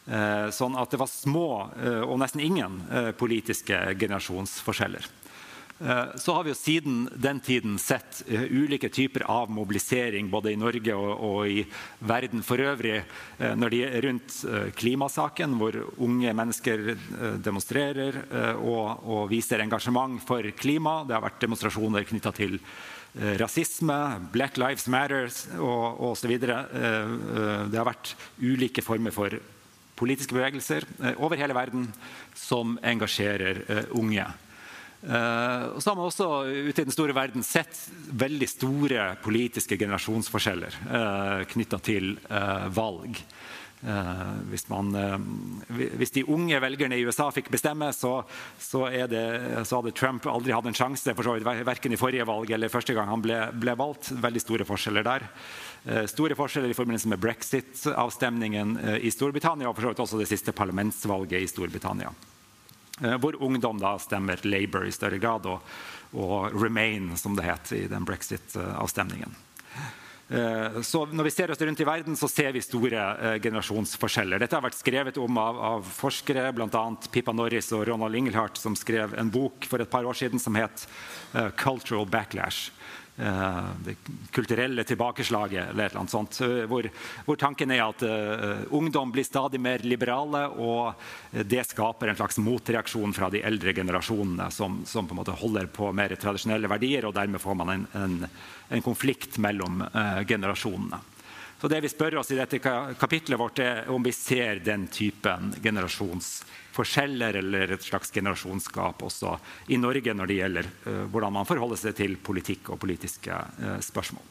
Sånn at det var små og nesten ingen politiske generasjonsforskjeller. Så har vi jo siden den tiden sett ulike typer av mobilisering både i Norge og, og i verden for øvrig når de er rundt klimasaken, hvor unge mennesker demonstrerer og, og viser engasjement for klima. Det har vært demonstrasjoner knyttet til rasisme, Black Lives Matter og, og så videre. Det har vært ulike former for politiske bevegelser over hele verden som engasjerer unge. Uh, og så har man også ute i den store verden sett veldig store politiske generasjonsforskjeller uh, knyttet til uh, valg. Uh, hvis, man, uh, hvis de unge velgerne i U S A fikk bestemme, så, så, er det, så hadde Trump aldri hatt en sjanse, for så vidt, hverken i forrige valg eller første gang han ble, ble valgt. Veldig store forskjeller der. Uh, store forskjeller i forbindelse med Brexit-avstemningen uh, i Storbritannia, og for så vidt også det siste parlamentsvalget i Storbritannia. Hvor ungdom da stemmer Labour i større grad, og, og Remain, som det het i den Brexit-avstemningen. Så når vi ser oss rundt i verden, så ser vi store generasjonsforskjeller. Dette har vært skrevet om av, av forskere, blant annet Pippa Norris og Ronald Inglehart, som skrev en bok for et par år siden som het Cultural Backlash. Det kulturelle tilbakeslaget eller et eller annet sånt, hvor, hvor tanken er at uh, ungdom blir stadig mer liberale, og det skaper en slags motreaksjon fra de eldre generasjonene som, som på en måte holder på mer tradisjonelle verdier, og dermed får man en, en, en konflikt mellom uh, generasjonene. Så det vi spør oss i dette kapitlet vårt er om vi ser den typen generasjonsforskjeller eller et slags generasjonsskap også i Norge når det gjelder uh, hvordan man forholder seg til politikk og politiske uh, spørsmål.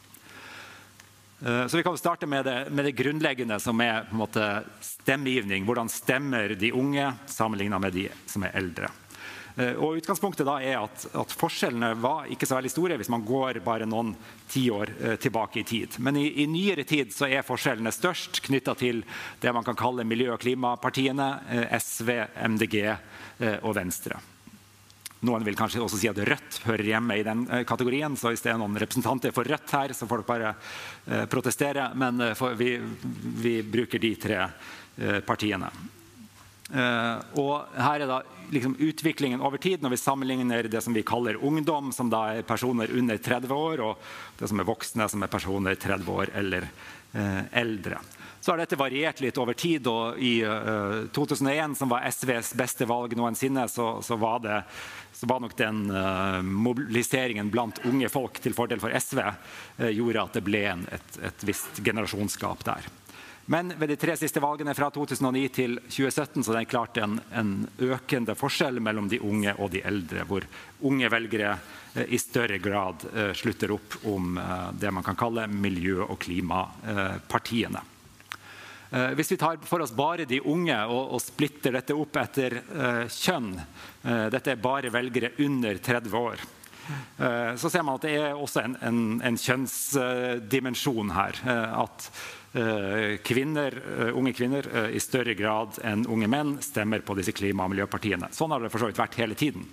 Uh, så vi kan starte med det, med det grunnleggende som er på en måte stemmegivning. Hvordan stemmer de unge sammenlignet med de som er eldre? Og utgangspunktet da er at, at forskjellene var ikke så veldig store hvis man går bare noen tiår eh, tilbake i tid. Men i, i nyere tid så er forskjellene størst knyttet til det man kan kalle miljø- og klimapartiene, eh, S V, M D G eh, og Venstre. Noen vil kanskje også si at Rødt hører hjemme i den eh, kategorien, så hvis det er noen representanter for Rødt her, så får dere bare eh, protestere, men eh, for, vi, vi bruker de tre eh, partiene. Uh, og her er da liksom utviklingen over tid når vi sammenligner det som vi kaller ungdom, som da er personer under tretti år, og det som er voksne, som er personer tretti år eller uh, eldre. Så har dette variert litt over tid, og i uh, to tusen og en, som var S Vs beste valg noensinne, så, så, var, det, så var nok den uh, mobiliseringen blant unge folk til fordel for S V uh, gjorde at det ble en, et, et visst generasjonsskap der. Men ved de tre siste valgene fra to tusen og ni til tjue sytten så er det klart en, en økende forskjell mellom de unge og de eldre, hvor unge velgere eh, i større grad eh, slutter opp om eh, det man kan kalle miljø- og klimapartiene. Eh, hvis vi tar for oss bare de unge og, og splitter dette opp etter eh, kjønn, eh, dette er bare velgere under tretti år, eh, så ser man at det er også en, en, en kjønnsdimensjon her, eh, at Kvinner, unge kvinner i større grad enn unge menn stemmer på disse klima- og miljøpartiene. Sånn har det for så vidt vært hele tiden.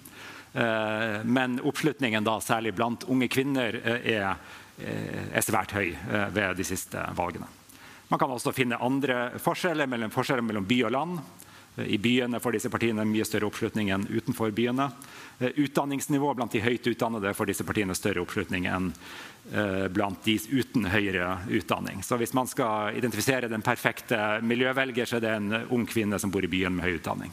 Men oppslutningen da, særlig blant unge kvinner er, er svært høy ved de siste valgene. Man kan også finne andre forskjeller mellom, forskjeller mellom by og land. I byene får disse partiene mye større oppslutning enn utenfor byene. Utdanningsnivå blant de høyt utdannede får disse partiene større oppslutning enn blant de uten høyere utdanning. Så hvis man skal identifisere den perfekte miljøvelger, så er det en ung kvinne som bor i byen med høy utdanning.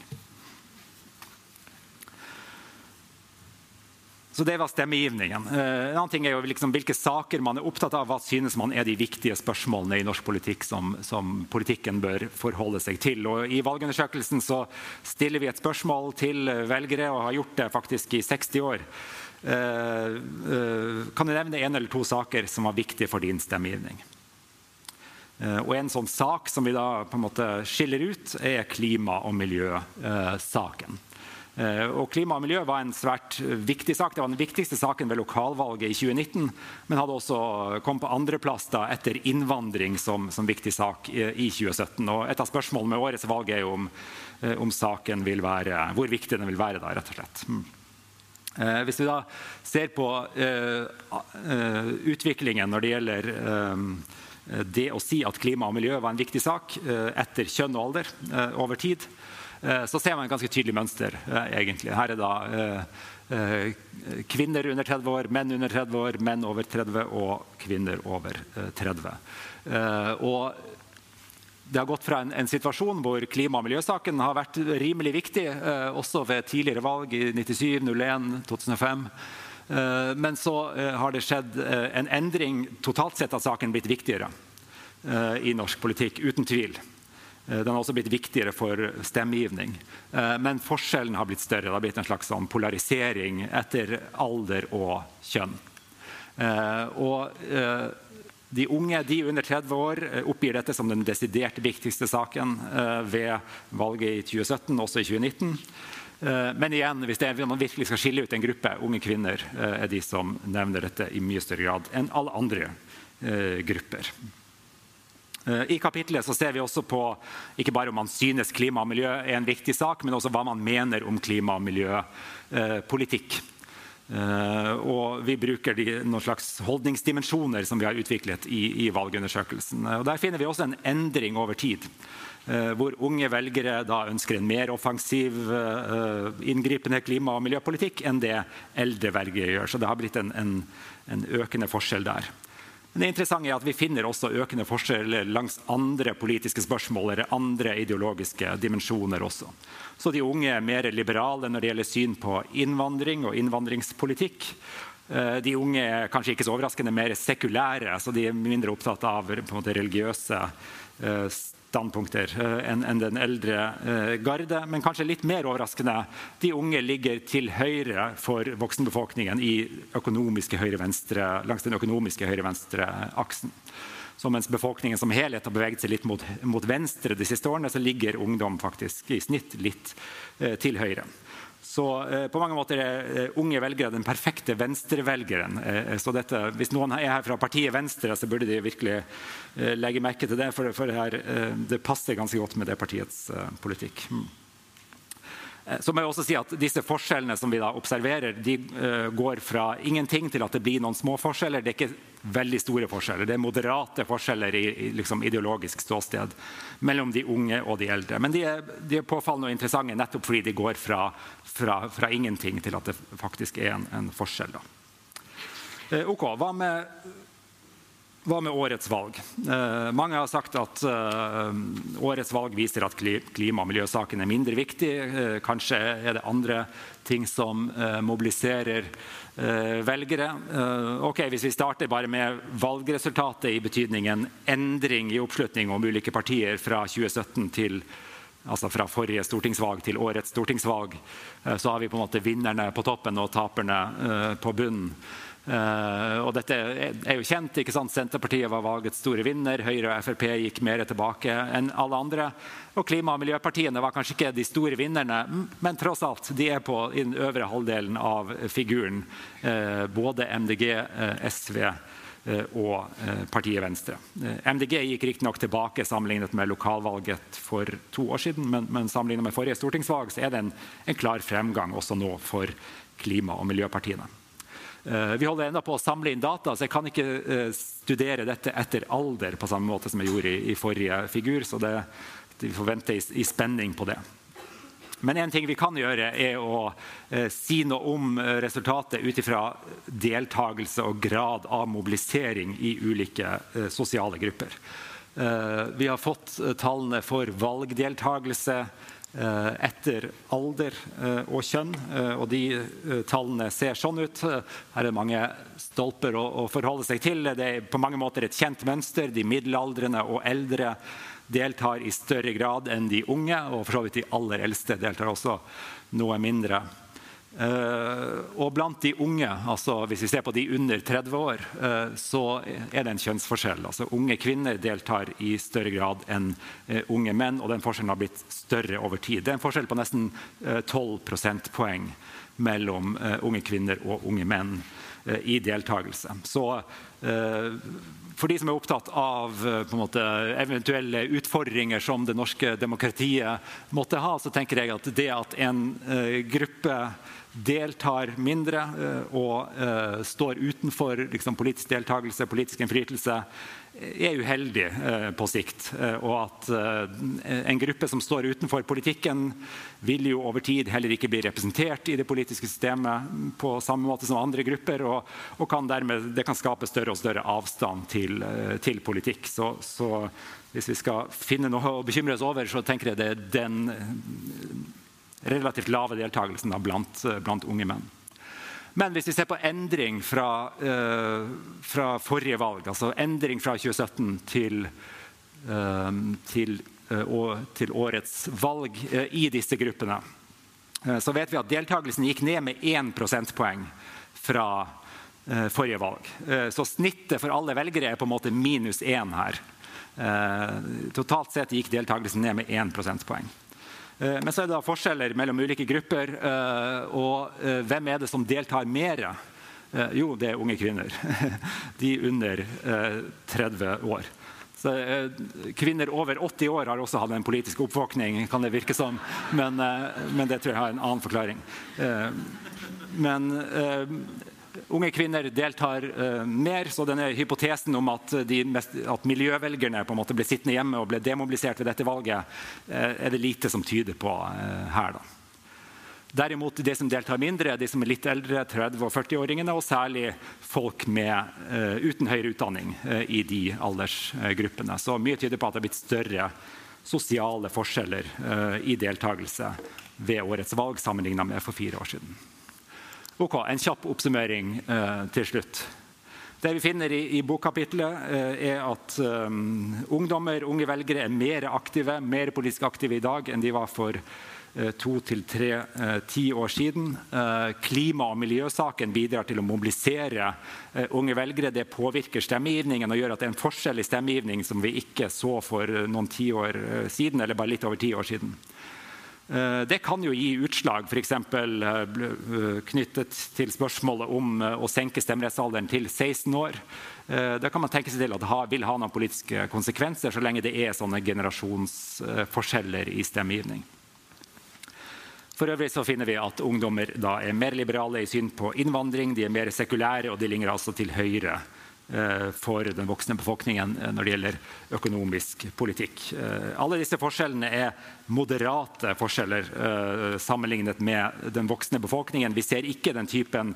Så det var stemmegivningen. En annen ting er jo liksom hvilke saker man er opptatt av, hva synes man er de viktige spørsmålene i norsk politikk som, som politikken bør forholde seg til. Og i valgundersøkelsen så stiller vi et spørsmål til velgere, og har gjort det faktisk i seksti år. Uh, uh, kan du nevne en eller to saker som var viktige for din stemmegivning? Uh, og en sånn sak som vi da på en måte skiller ut er klima- og miljøsaken. Og klima og miljø var en svært viktig sak. Det var den viktigste saken ved lokalvalget i tjue nitten, men hadde også kommet på andreplass da etter innvandring som, som viktig sak i, i tjue sytten. Og et av spørsmålene med årets valg er jo om, om saken vil være, hvor viktig den vil være da, rett og slett. Hmm. Eh, hvis vi da ser på eh, eh, utviklingen når det gjelder eh, det å si at klima og miljø var en viktig sak eh, etter kjønn og alder eh, over tid, så ser man en ganske tydelig mønster, egentlig. Her er da kvinner under tretti år, menn under tretti år, menn over tretti og kvinner over tretti. Og det har gått fra en, en situasjon hvor klima- og miljøsaken har vært rimelig viktig, også ved tidligere valg i nittisju, null en, to tusen og fem. Men så har det skjedd en endring totalt sett at saken blitt viktigere i norsk politikk, uten tvil. Den har også blitt viktigere for stemmegivning. Men forskjellen har blitt større. Det har blitt en slags sånn polarisering etter alder og kjønn. Og de unge, de under tretti år, oppgir dette som den desidert viktigste saken ved valget i tjue sytten, også i tjue nitten. Men igjen, hvis det er, man virkelig skal skille ut en gruppe, unge kvinner er de som nevner dette i mye større grad enn alle andre grupper. I kapitlet så ser vi også på ikke bare om man synes klima og miljø er en viktig sak, men også hva man mener om klima- og miljøpolitikk. Og vi bruker de, noen slags holdningsdimensjoner som vi har utviklet i, i valgundersøkelsen. Og der finner vi også en endring over tid, hvor unge velgere da ønsker en mer offensiv, inngripende klima- og miljøpolitikk enn det eldre velgere gjør. Så det har blitt en, en, en økende forskjell der. Men det interessante er at vi finner også økende forskjeller langs andre politiske spørsmål eller andre ideologiske dimensjoner også. Så de unge er mer liberale når det gjelder syn på innvandring og innvandringspolitikk. De unge er kanskje ikke så overraskende mer sekulære, så de er mindre opptatt av på en måte religiøse standpunkter enn en den eldre garde, men kanskje litt mer overraskende. De unge ligger til høyre for voksenbefolkningen i økonomiske høyre-venstre, langs den økonomiske høyre-venstre-aksen. Så mens befolkningen som helhet har beveget seg litt mot, mot venstre de siste årene, så ligger ungdom faktisk i snitt litt eh, til høyre. Så eh, på mange måter er eh, unge velgere den perfekte venstrevelgeren. Eh, så dette, hvis noen er her fra partiet Venstre, så burde de virkelig eh, legge merke til det, for, for det, her, eh, det passer ganske godt med det partiets eh, politikk. Mm. Så må jeg også si at disse forskjellene som vi da observerer, de uh, går fra ingenting til at det blir noen små forskjeller. Det er ikke veldig store forskjeller. Det er moderate forskjeller i, i liksom ideologisk ståsted mellom de unge og de eldre. Men de er, de er påfallende og interessante nettopp fordi de går fra, fra, fra ingenting til at det faktisk er en, en forskjell. Da. Uh, ok, hva med... Hva med årets valg? Eh, mange har sagt at eh, årets valg viser at klima- og miljøsaken er mindre viktig. Eh, kanskje er det andre ting som eh, mobiliserer eh, velgere. Eh, ok, hvis vi starter bare med valgresultatet i betydningen endring i oppslutning om ulike partier fra tjue sytten til altså fra forrige stortingsvalg til årets stortingsvalg, eh, så har vi på en måte vinnerne på toppen og taperne eh, på bunnen. Uh, og dette er jo kjent, ikke sant? Senterpartiet var valgets store vinner, Høyre og F R P gikk mer tilbake enn alle andre, og klima- og miljøpartiene var kanskje ikke de store vinnerne, men tross alt, de er på i den øvre halvdelen av figuren, uh, både M D G, uh, S V uh, og uh, partiet Venstre. Uh, M D G gikk riktig nok tilbake sammenlignet med lokalvalget for to år siden, men, men sammenlignet med forrige stortingsvalg så er det en, en klar fremgang også nå for klima- og miljøpartiene. Vi holder enda på å samle inn data, så jeg kan ikke studere dette etter alder på samme måte som jeg gjorde i, i forrige figur, så det, vi får vente i, i spenning på det. Men en ting vi kan gjøre er å eh, si noe om resultatet ut ifra deltagelse og grad av mobilisering i ulike eh, sosiale grupper. Eh, vi har fått tallene for valgdeltagelse etter alder og kjønn, og de tallene ser sånn ut. Her er det mange stolper å forholde seg til. Det er på mange måter et kjent mønster. De middelaldrende og eldre deltar i større grad enn de unge, og for så vidt de aller eldste deltar også noe mindre. Uh, og blant de unge, altså hvis vi ser på de under tretti år, uh, så er det en kjønnsforskjell. Altså unge kvinner deltar i større grad enn uh, unge menn, og den forskjellen har blitt større over tid. Det er en forskjell på nesten uh, tolv prosentpoeng mellom uh, unge kvinner og unge menn uh, i deltagelse. Så uh, for de som er opptatt av uh, på en måte, eventuelle utfordringer som det norske demokratiet måtte ha, så tenker jeg at det at en uh, gruppe deltar mindre og uh, står utenfor liksom, politisk deltakelse, politisk innflytelse, er uheldig uh, på sikt. Uh, og at uh, en gruppe som står utenfor politikken vil jo over tid heller ikke bli representert i det politiske systemet på samme måte som andre grupper, og, og kan dermed, det kan skape større og større avstand til, uh, til politikk. Så, så hvis vi skal finne noe å bekymre oss over, så tenker jeg det er den relativt lave deltakelsen blant, blant unge menn. Men hvis vi ser på endring fra, uh, fra forrige valg, altså endring fra tjue sytten til, uh, til, uh, og, til årets valg uh, i disse gruppene, uh, så vet vi at deltakelsen gikk ned med én prosentpoeng fra uh, forrige valg. Uh, så snittet for alle velgere er på en måte minus én her. Uh, totalt sett gikk deltakelsen ned med én prosentpoeng. Men så er det da forskjeller mellom ulike grupper, og hvem er det som deltar mer? Jo, det er unge kvinner. De under tretti år. Så, kvinner over åtti år har også hatt en politisk oppvåkning, kan det virke som, men, men det tror jeg har en annen forklaring. Men unge kvinner deltar uh, mer, så denne hypotesen om at, de mest, at miljøvelgerne på en måte ble sittende hjemme og ble demobilisert ved dette valget, uh, er det lite som tyder på uh, her. Da. Derimot, de som deltar mindre, er de som er litt eldre, tretti- og førti-åringene, og særlig folk med, uh, uten høyere utdanning uh, i de aldersgruppene. Så mye tyder på at det har blitt større sosiale forskjeller uh, i deltakelse ved årets valg sammenlignet med for fire år siden. Ok, en kjapp oppsummering uh, til slutt. Det vi finner i, i bokkapitlet uh, er at um, ungdommer, unge velgere er mer aktive, mer politisk aktive i dag enn de var for uh, to til tre uh, ti år siden. Uh, klima- og miljøsaken bidrar til å mobilisere uh, unge velgere. Det påvirker stemmegivningen og gjør at det er en forskjell i stemmegivning som vi ikke så for uh, noen ti år uh, siden, eller bare litt over ti år siden. Det kan jo gi utslag, for eksempel knyttet til spørsmålet om å senke stemmerettsalderen til seksten år. Da kan man tenke seg til at det vil ha noen politiske konsekvenser så lenge det er sånne generasjonsforskjeller i stemmegivning. For øvrig så finner vi at ungdommer da er mer liberale i syn på innvandring, de er mer sekulære, og de ligger altså til høyre for den voksne befolkningen når det gjelder økonomisk politikk. Alle disse forskjellene er moderate forskjeller sammenlignet med den voksne befolkningen. Vi ser ikke den typen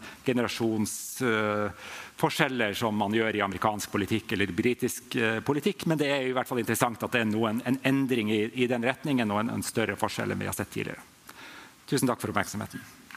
generasjonsforskjeller som man gjør i amerikansk politikk eller britisk politikk, men det er i hvert fall interessant at det er noen, en endring i, i den retningen og en, en større forskjell enn vi har sett tidligere. Tusen takk for oppmerksomheten.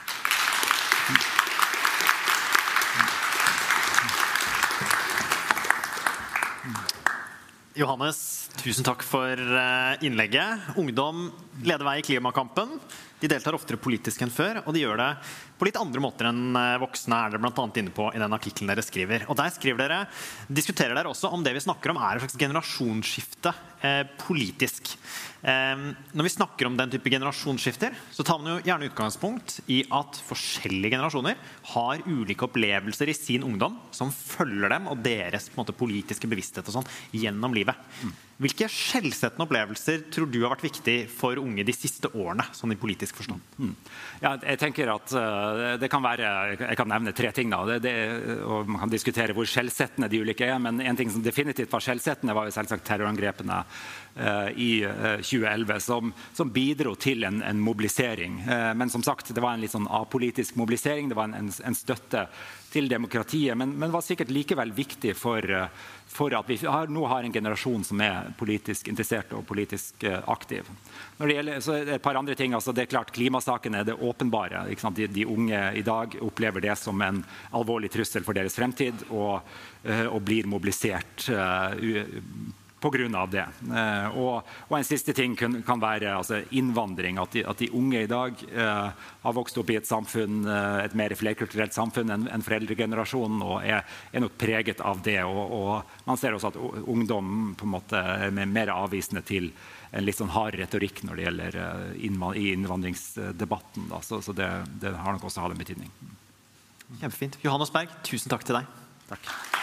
Johannes, tusen takk for innlegget. Ungdom leder vei i klimakampen. De deltar oftere politisk enn før, og de gjør det på litt andre måter enn voksne, er dere blant annet inne på i den artikkelen dere skriver. Og der skriver dere, diskuterer dere også om det vi snakker om er en slags generasjonsskifte eh, politisk. Eh, når vi snakker om den type generasjonsskifter, så tar man jo gjerne utgangspunkt i at forskjellige generasjoner har ulike opplevelser i sin ungdom som følger dem og deres på en måte, politiske bevissthet og sånn gjennom livet. Hvilke skjellsettende opplevelser tror du har vært viktig for unge de siste årene, sånn i politisk forstand? Mm. Ja, jeg tenker at uh, det kan være, jeg kan nevne tre ting da, det, det, og man kan diskutere hvor skjellsettende de ulike er, men en ting som definitivt var skjellsettende var jo selvsagt terrorangrepene uh, i uh, tjue elleve, som, som bidro til en, en mobilisering. Uh, men som sagt, det var en litt sånn apolitisk mobilisering, det var en, en, en støtte til demokratiet, men, men var sikkert likevel viktig for, for at vi har, nå har en generasjon som er politisk interessert og politisk uh, aktiv. Når det gjelder så er det et par andre ting, altså det er klart klimasaken er det åpenbare. Ikke sant? De, de unge i dag opplever det som en alvorlig trussel for deres fremtid og, uh, og blir mobilisert uh, på grunn av det. Uh, og, og en siste ting kan, kan være altså, innvandring, at de, at de unge i dag uh, har vokst opp i et samfunn, uh, et mer flerkulturelt samfunn enn en foreldregenerasjonen, og er, er nok preget av det. Og, og man ser også at ungdom på en måte er mer avvisende til en litt sånn hard retorikk når det gjelder uh, innvand- i innvandringsdebatten. Da. Så, så det, det har nok også hatt en betydning. Kjempefint. Johannes Berg, tusen takk til deg. Takk.